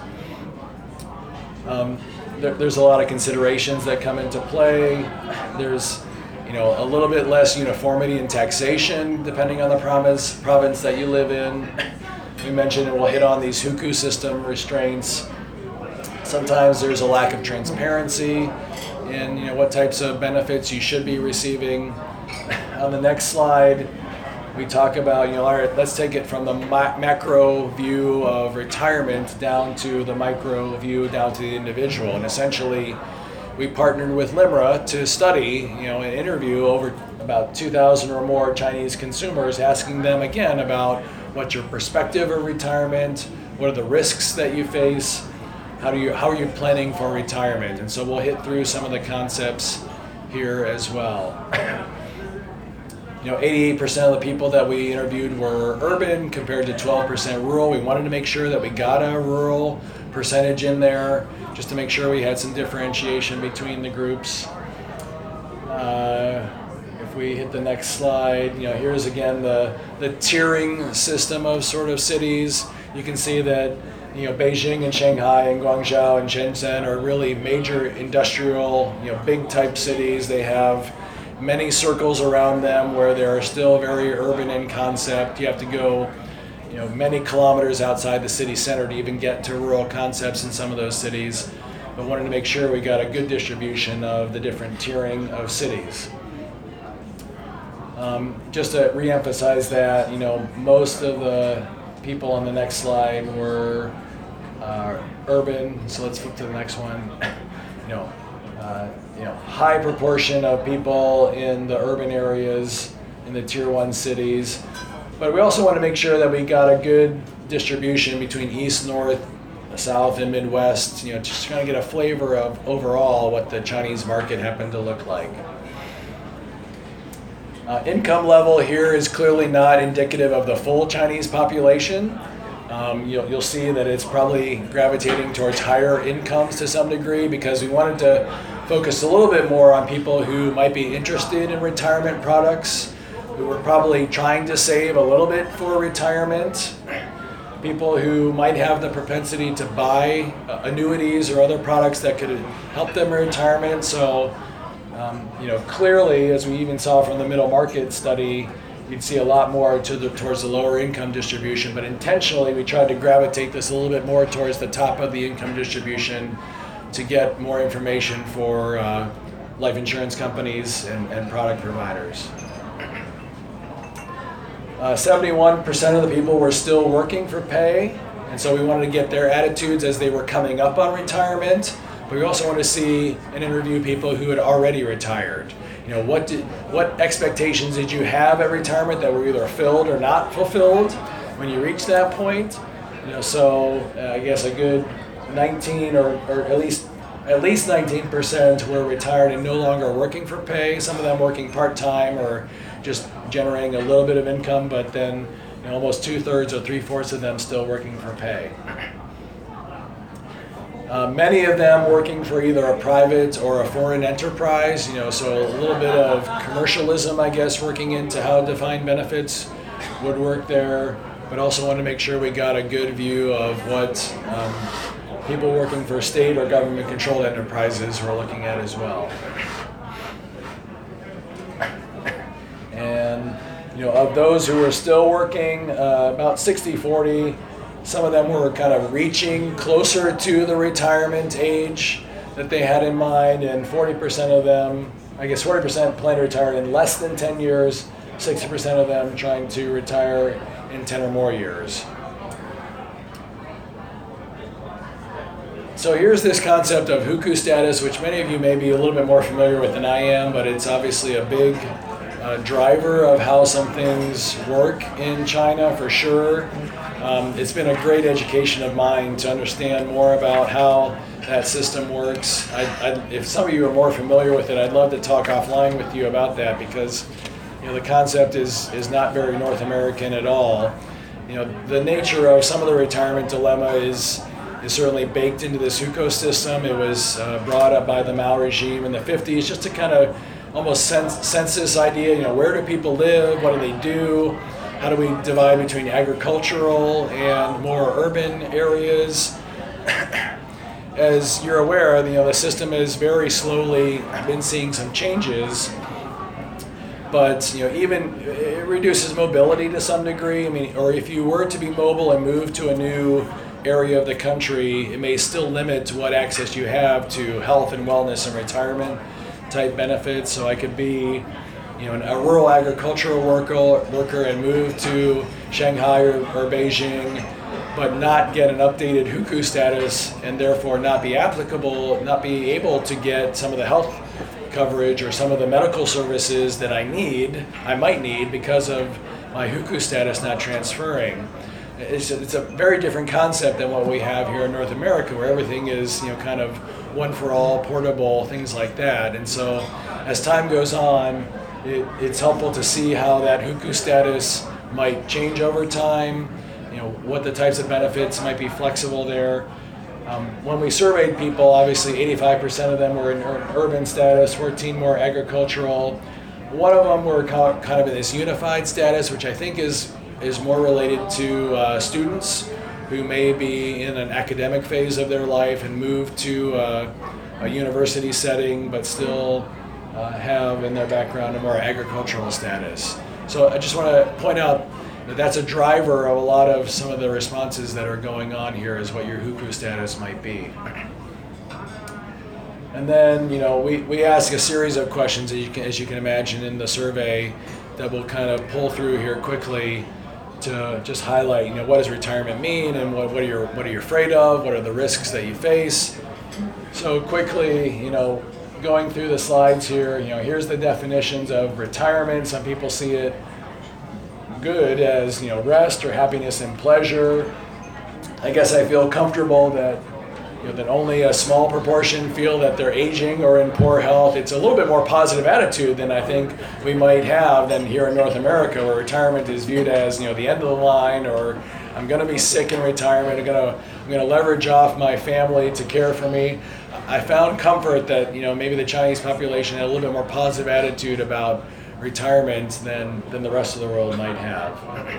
Um, there, there's a lot of considerations that come into play. There's, you know, a little bit less uniformity in taxation depending on the province province that you live in. We mentioned, and we'll hit on these hukou system restraints. Sometimes there's a lack of transparency in you know what types of benefits you should be receiving. On the next slide, we talk about, you know, all right, let's take it from the ma- macro view of retirement down to the micro view down to the individual. And essentially, we partnered with LIMRA to study, you know, and interview over about two thousand or more Chinese consumers, asking them again about what's your perspective of retirement, what are the risks that you face, how do you how are you planning for retirement? And so we'll hit through some of the concepts here as well. You know, eighty-eight percent of the people that we interviewed were urban compared to twelve percent rural. We wanted to make sure that we got a rural percentage in there, just to make sure we had some differentiation between the groups. Uh, if we hit the next slide, you know, here's again the, the tiering system of sort of cities. You can see that, you know, Beijing and Shanghai and Guangzhou and Shenzhen are really major industrial, you know, big type cities. They have many circles around them where they are still very urban in concept. You have to go, you know, many kilometers outside the city center to even get to rural concepts in some of those cities. But wanted to make sure we got a good distribution of the different tiering of cities. Um, just to reemphasize that, you know, most of the people on the next slide were uh, urban. So let's flip to the next one. you know. Uh, you know, high proportion of people in the urban areas, in the tier one cities. But we also want to make sure that we got a good distribution between east, north, south, and midwest, you know, just kind of get a flavor of overall what the Chinese market happened to look like. Uh, income level here is clearly not indicative of the full Chinese population. Um, you'll, you'll see that it's probably gravitating towards higher incomes to some degree, because we wanted to focus a little bit more on people who might be interested in retirement products, who were probably trying to save a little bit for retirement, people who might have the propensity to buy uh, annuities or other products that could help them in retirement. So, um, you know, clearly, as we even saw from the middle market study, you'd see a lot more to the, towards the lower income distribution, but intentionally we tried to gravitate this a little bit more towards the top of the income distribution to get more information for uh, life insurance companies and, and product providers. Uh, seventy-one percent of the people were still working for pay, and so we wanted to get their attitudes as they were coming up on retirement, but we also wanted to see and interview people who had already retired. You know, what did, what expectations did you have at retirement that were either filled or not fulfilled when you reached that point? You know, so uh, I guess a good nineteen or, or at least at least nineteen percent were retired and no longer working for pay. Some of them working part-time or just generating a little bit of income, but then, you know, almost two-thirds or three-fourths of them still working for pay. Uh, many of them working for either a private or a foreign enterprise, you know, so a little bit of commercialism, I guess, working into how defined benefits would work there, but also want to make sure we got a good view of what um, people working for state or government-controlled enterprises were looking at as well. And, you know, of those who were still working, uh, about sixty forty, some of them were kind of reaching closer to the retirement age that they had in mind, and forty percent of them, I guess forty percent plan to retire in less than ten years, sixty percent of them trying to retire in ten or more years. So here's this concept of hukou status, which many of you may be a little bit more familiar with than I am, but it's obviously a big uh, driver of how some things work in China for sure. Um, it's been a great education of mine to understand more about how that system works. I, I, if some of you are more familiar with it, I'd love to talk offline with you about that, because, you know, the concept is is not very North American at all. You know, the nature of some of the retirement dilemma is is certainly baked into this hukou system. It was uh, brought up by the Mao regime in the fifties, just to kind of almost sense, census idea. You know, where do people live? What do they do? How do we divide between agricultural and more urban areas? As you're aware, you know, the system has very slowly been seeing some changes, but, you know, even it reduces mobility to some degree. I mean, or if you were to be mobile and move to a new area of the country, it may still limit what access you have to health and wellness and retirement type benefits. So I could be, you know, a rural agricultural worker, worker and move to Shanghai or, or Beijing, but not get an updated hukou status and therefore not be applicable, not be able to get some of the health coverage or some of the medical services that I need, I might need because of my hukou status not transferring. It's a, it's a very different concept than what we have here in North America, where everything is, you know, kind of one for all, portable, things like that. And so as time goes on, it, it's helpful to see how that hukou status might change over time, you know, what the types of benefits might be flexible there. Um, when we surveyed people, obviously eighty-five percent of them were in ur- urban status, fourteen more agricultural. One of them were kind of in this unified status, which I think is is more related to uh, students who may be in an academic phase of their life and move to uh, a university setting, but still uh, have in their background a more agricultural status. So I just want to point out that that's a driver of a lot of some of the responses that are going on here, is what your hukou status might be. And then, you know, we, we ask a series of questions, as you can, as you can imagine, in the survey that we'll kind of pull through here quickly to just highlight, you know, what does retirement mean, and what, what are you what are you afraid of? What are the risks that you face? So quickly, you know, going through the slides here, you know, here's the definitions of retirement. Some people see it good as, you know, rest or happiness and pleasure. I guess I feel comfortable that, you know, that only a small proportion feel that they're aging or in poor health. It's a little bit more positive attitude than I think we might have than here in North America, where retirement is viewed as, you know, the end of the line, or I'm going to be sick in retirement. I'm going to I'm going to leverage off my family to care for me. I found comfort that, you know, maybe the Chinese population had a little bit more positive attitude about retirement than than the rest of the world might have.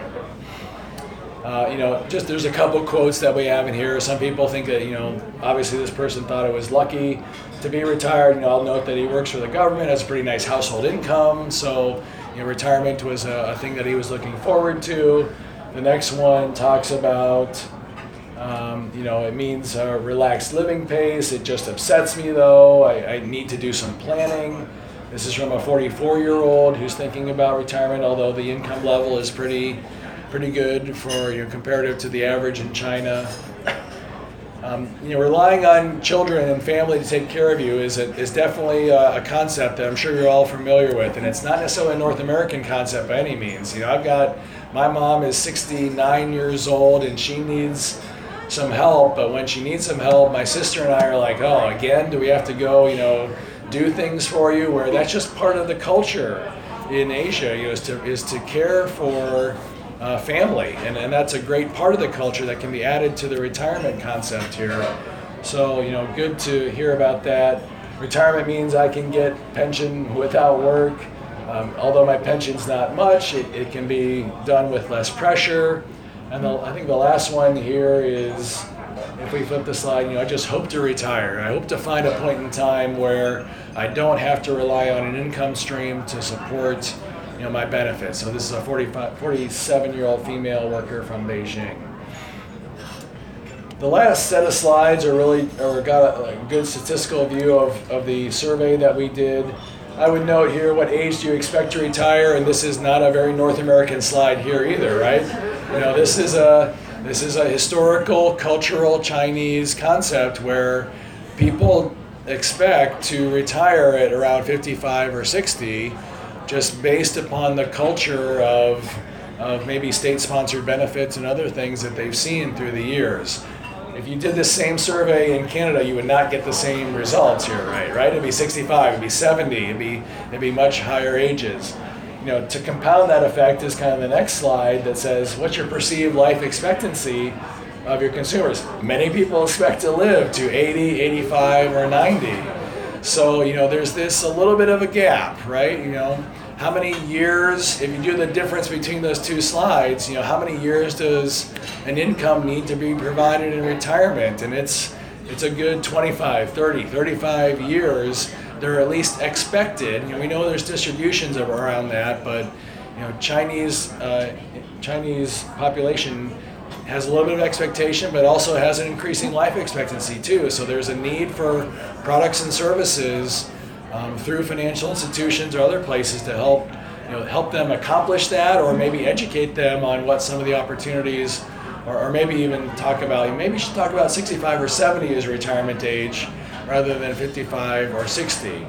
Uh, you know, just there's a couple quotes that we have in here. Some people think that, you know, obviously this person thought it was lucky to be retired. You know, I'll note that he works for the government, has a pretty nice household income, so, you know, retirement was a, a thing that he was looking forward to. The next one talks about, um, you know, it means a relaxed living pace. It just upsets me though. I, I need to do some planning. This is from a forty-four-year-old who's thinking about retirement, although the income level is pretty pretty good for, you know, comparative to the average in China. Um, you know, relying on children and family to take care of you is a, is definitely a, a concept that I'm sure you're all familiar with, and it's not necessarily a North American concept by any means. You know, I've got, my mom is sixty-nine years old and she needs some help, but when she needs some help, my sister and I are like, oh, again, do we have to go, you know, do things for you? Where that's just part of the culture in Asia, you know, is to is to care for uh, family, and and that's a great part of the culture that can be added to the retirement concept here. So, you know, good to hear about that. Retirement means I can get pension without work. Um, although my pension's not much, it, it can be done with less pressure. And the, I think the last one here is, if we flip the slide, you know, I just hope to retire. I hope to find a point in time where I don't have to rely on an income stream to support, you know, my benefits. So this is a forty-five, forty-seven-year-old female worker from Beijing. The last set of slides are really, or got a, a good statistical view of, of the survey that we did. I would note here, what age do you expect to retire? And this is not a very North American slide here either, right? You know, this is a This is a historical, cultural Chinese concept where people expect to retire at around fifty-five or sixty, just based upon the culture of, of maybe state-sponsored benefits and other things that they've seen through the years. If you did the same survey in Canada, you would not get the same results here, right? Right? It'd be sixty-five, it'd be seventy, it'd be it'd be much higher ages. You know, to compound that effect is kind of the next slide that says, what's your perceived life expectancy of your consumers? Many people expect to live to eighty, eighty-five, or ninety. So, you know, there's this a little bit of a gap, right? You know, how many years, if you do the difference between those two slides, you know, how many years does an income need to be provided in retirement? And it's it's a good twenty-five, thirty, thirty-five years. They're at least expected. You know, we know there's distributions of around that, but, you know, Chinese uh, Chinese population has a little bit of expectation, but also has an increasing life expectancy too. So there's a need for products and services um, through financial institutions or other places to help, you know, help them accomplish that, or maybe educate them on what some of the opportunities, or, or maybe even talk about, maybe you should talk about sixty-five or seventy as retirement age rather than fifty-five or sixty.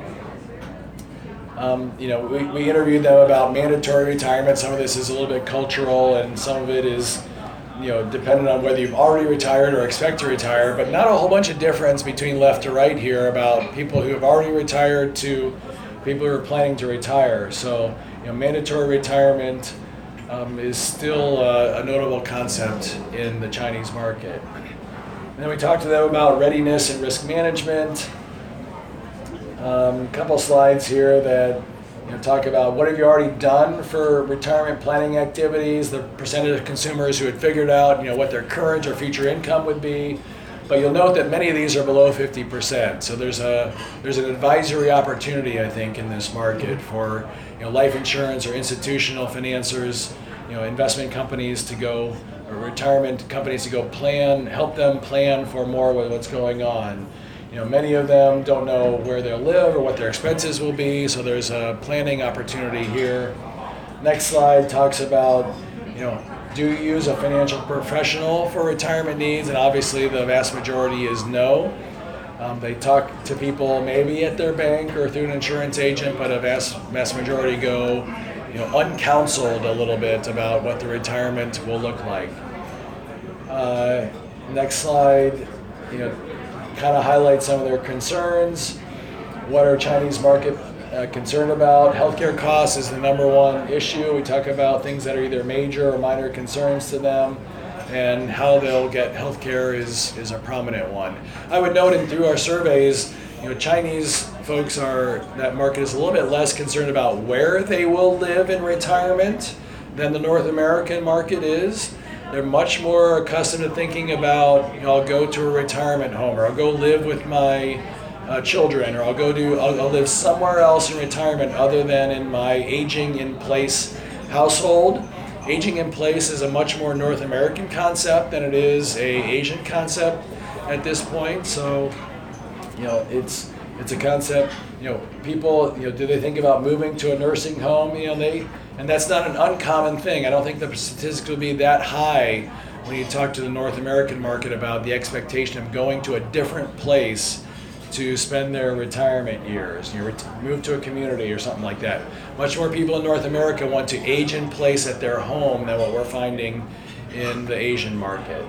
Um, you know, we, we interviewed them about mandatory retirement. Some of this is a little bit cultural, and some of it is, you know, dependent on whether you've already retired or expect to retire, but not a whole bunch of difference between left to right here about people who have already retired to people who are planning to retire. So, you know, mandatory retirement um, is still uh, a notable concept in the Chinese market. And then we talked to them about readiness and risk management. A um, couple slides here that, you know, talk about what have you already done for retirement planning activities, the percentage of consumers who had figured out, you know, what their current or future income would be. But you'll note that many of these are below fifty percent. So there's a there's an advisory opportunity, I think, in this market for, you know, life insurance or institutional financiers, you know, investment companies to go, or retirement companies to go plan, help them plan for more with what's going on. You know, many of them don't know where they'll live or what their expenses will be, so there's a planning opportunity here. Next slide talks about, you know, do you use a financial professional for retirement needs? And obviously the vast majority is no. Um, they talk to people maybe at their bank or through an insurance agent, but a vast, vast majority go, you know, uncounseled a little bit about what the retirement will look like. Uh, next slide, you know, kind of highlight some of their concerns. What are Chinese market uh, concerned about? Healthcare costs is the number one issue. We talk about things that are either major or minor concerns to them, and how they'll get healthcare is is a prominent one. I would note, in through our surveys, you know, Chinese folks are, that market is a little bit less concerned about where they will live in retirement than the North American market is. They're much more accustomed to thinking about, you know, I'll go to a retirement home, or I'll go live with my uh, children, or I'll go to, I'll, I'll live somewhere else in retirement other than in my aging in place household. Aging in place is a much more North American concept than it is a Asian concept at this point. So, you know, it's it's a concept, you know, people, you know, do they think about moving to a nursing home? You know, they, and that's not an uncommon thing. I don't think the statistics will be that high when you talk to the North American market about the expectation of going to a different place to spend their retirement years. You ret- move to a community or something like that. Much more people in North America want to age in place at their home than what we're finding in the Asian market.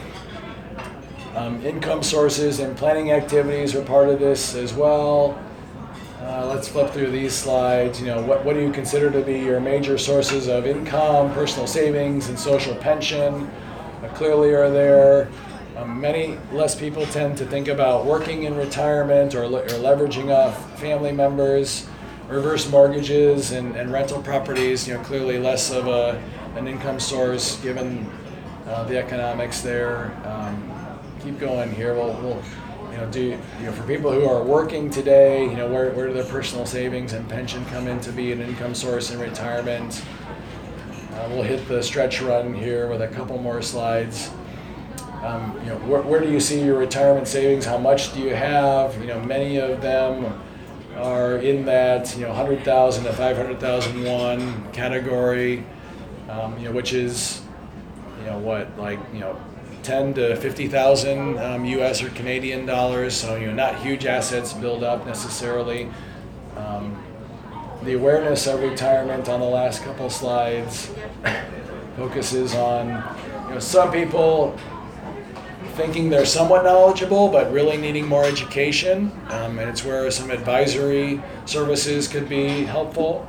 Um, income sources and planning activities are part of this as well. Uh, let's flip through these slides. You know, what, what do you consider to be your major sources of income? Personal savings and social pension uh, clearly are there. Um, many less people tend to think about working in retirement, or, le- or leveraging off family members. Reverse mortgages and, and rental properties, you know, clearly less of a, an income source given uh, the economics there. Um, keep going here. We'll, we'll You know, do you know, for people who are working today, you know, where, where do their personal savings and pension come in to be an income source in retirement? Uh, we'll hit the stretch run here with a couple more slides. Um, you know, where, where do you see your retirement savings? How much do you have? You know, many of them are in that, you know, one hundred thousand to five hundred thousand won category, um, you know, which is, you know, what, like, you know, ten to fifty thousand um, U S or Canadian dollars, so, you know, not huge assets build up necessarily. Um, the awareness of retirement on the last couple slides focuses on, you know, some people thinking they're somewhat knowledgeable but really needing more education, um, and it's where some advisory services could be helpful.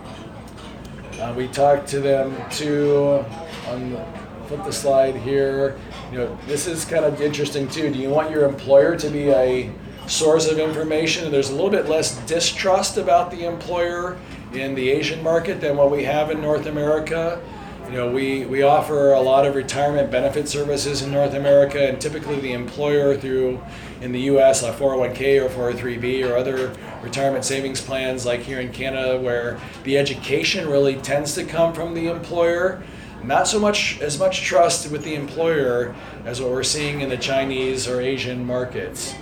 Uh, we talked to them too on the, flip the slide here. You know, this is kind of interesting too. Do you want your employer to be a source of information? There's a little bit less distrust about the employer in the Asian market than what we have in North America. You know, we, we offer a lot of retirement benefit services in North America, and typically the employer through, in the U S, like four oh one k or four oh three b or other retirement savings plans like here in Canada, where the education really tends to come from the employer. Not so much as much trust with the employer as what we're seeing in the Chinese or Asian markets.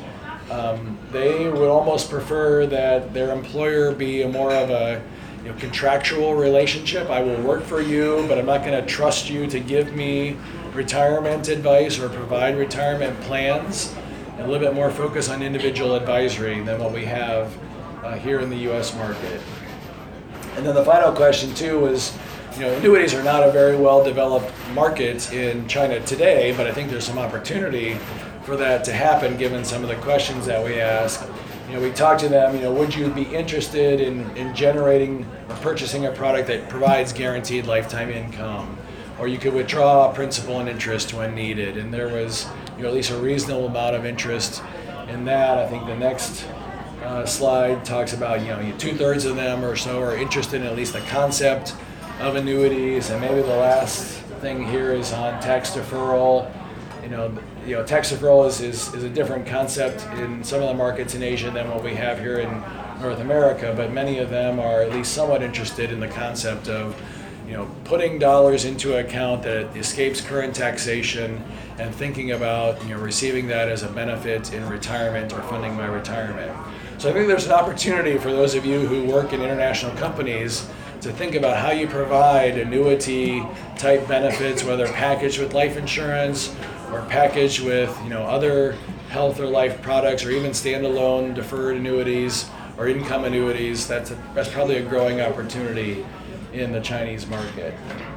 Um, they would almost prefer that their employer be a more of a you know, contractual relationship. I will work for you, but I'm not going to trust you to give me retirement advice or provide retirement plans. And a little bit more focus on individual advisory than what we have uh, here in the U S market. And then the final question too was, you know, annuities are not a very well developed market in China today, but I think there's some opportunity for that to happen given some of the questions that we ask. You know, we talked to them, you know, would you be interested in, in generating or purchasing a product that provides guaranteed lifetime income? Or you could withdraw principal and interest when needed. And there was, you know, at least a reasonable amount of interest in that. I think the next uh, slide talks about, you know, two-thirds of them or so are interested in at least the concept of annuities. And maybe the last thing here is on tax deferral. You know, you know, tax deferral is, is, is a different concept in some of the markets in Asia than what we have here in North America, but many of them are at least somewhat interested in the concept of, you know, putting dollars into an account that escapes current taxation and thinking about, you know, receiving that as a benefit in retirement or funding my retirement. So I think there's an opportunity for those of you who work in international companies to think about how you provide annuity type benefits, whether packaged with life insurance or packaged with, you know, other health or life products, or even standalone deferred annuities or income annuities. That's a, that's probably a growing opportunity in the Chinese market.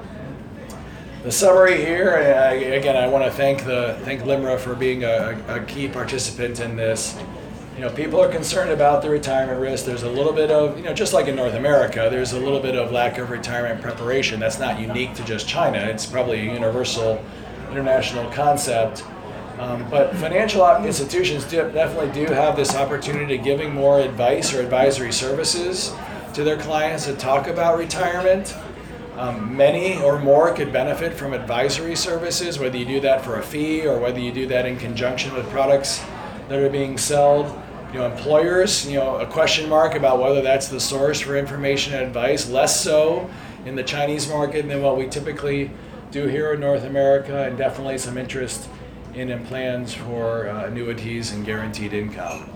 The summary here, and again, I want to thank the thank LIMRA for being a, a key participant in this. You know, people are concerned about the retirement risk. There's a little bit of, you know, just like in North America, there's a little bit of lack of retirement preparation. That's not unique to just China. It's probably a universal international concept. Um, but financial institutions do, definitely do have this opportunity to giving more advice or advisory services to their clients to talk about retirement. Um, many or more could benefit from advisory services, whether you do that for a fee or whether you do that in conjunction with products that are being sold. You know, employers, you know, a question mark about whether that's the source for information and advice, less so in the Chinese market than what we typically do here in North America, and definitely some interest in, in plans for uh, annuities and guaranteed income.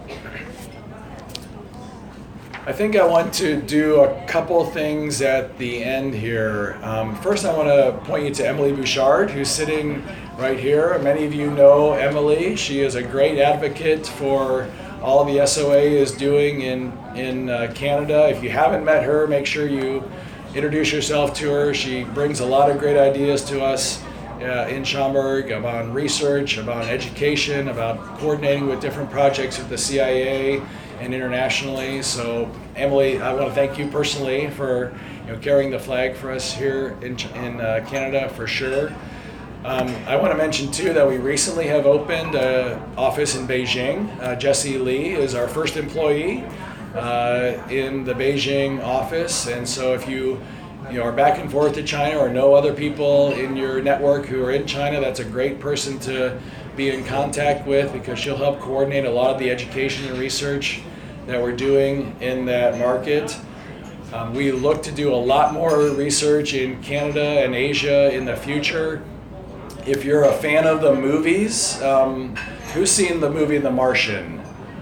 I think I want to do a couple things at the end here. Um, first, I want to point you to Emily Bouchard, who's sitting right here. Many of you know Emily. She is a great advocate for all the S O A is doing in, in uh, Canada. If you haven't met her, make sure you introduce yourself to her. She brings a lot of great ideas to us uh, in Schaumburg about research, about education, about coordinating with different projects with the C I A and internationally. So Emily, I want to thank you personally for, you know, carrying the flag for us here in, in uh, Canada for sure. Um, I want to mention too that we recently have opened an office in Beijing. Uh, Jessie Lee is our first employee uh, in the Beijing office, and so if you you know are back and forth to China or know other people in your network who are in China, that's a great person to be in contact with, because she'll help coordinate a lot of the education and research that we're doing in that market. Um, we look to do a lot more research in Canada and Asia in the future. If you're a fan of the movies, um, who's seen the movie The Martian?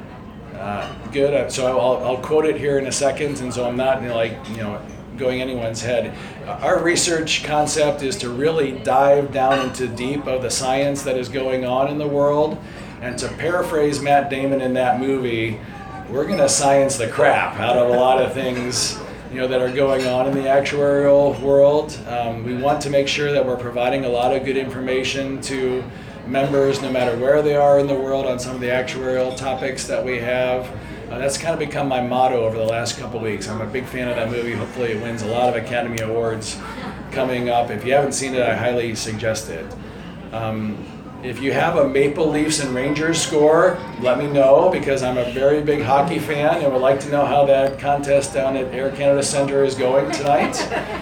Uh, good. So I'll, I'll quote it here in a second, and so I'm not, you know, like you know going anyone's head. Our research concept is to really dive down into deep of the science that is going on in the world, and to paraphrase Matt Damon in that movie, we're going to science the crap out of a lot of things, you know, that are going on in the actuarial world. Um, we want to make sure that we're providing a lot of good information to members, no matter where they are in the world, on some of the actuarial topics that we have. Uh, that's kind of become my motto over the last couple of weeks. I'm a big fan of that movie. Hopefully it wins a lot of Academy Awards coming up. If you haven't seen it, I highly suggest it. Um, If you have a Maple Leafs and Rangers score, let me know, because I'm a very big hockey fan and would like to know how that contest down at Air Canada Centre is going tonight.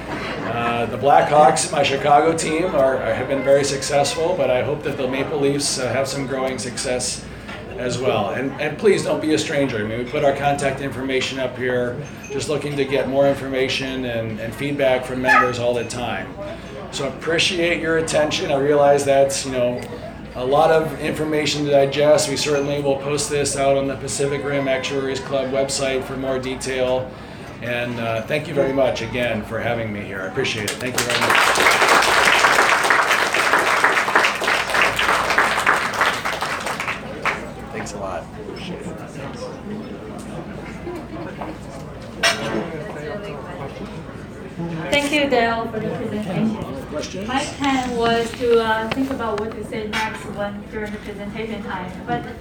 Uh, the Blackhawks, my Chicago team, are, are have been very successful, but I hope that the Maple Leafs uh, have some growing success as well. And, and please don't be a stranger. I mean, we put our contact information up here, just looking to get more information and, and feedback from members all the time. So appreciate your attention. I realize that's, you know, a lot of information to digest. We certainly will post this out on the Pacific Rim Actuaries Club website for more detail. And uh, thank you very much again for having me here. I appreciate it. Thank you very much. Thanks a lot. Appreciate it. Thank you, Dale, for the presentation. My plan was to uh, think about what to say next when during the presentation time, but